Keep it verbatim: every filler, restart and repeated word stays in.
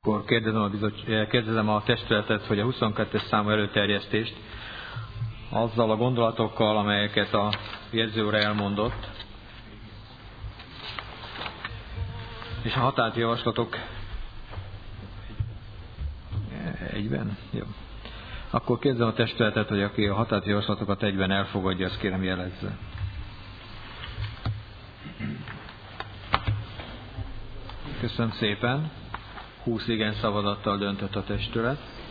Akkor kérdezem a, bizottság, kérdezem a testületet, hogy a huszonkettes számú előterjesztést azzal a gondolatokkal, amelyeket a jegyző úr elmondott, és a határozati javaslatok egyben? Jó. Akkor kérdezem a testületet, hogy aki a határozati javaslatokat egyben elfogadja, azt kérem jelezze. Köszönöm szépen. húsz igen szavazattal döntött a testület.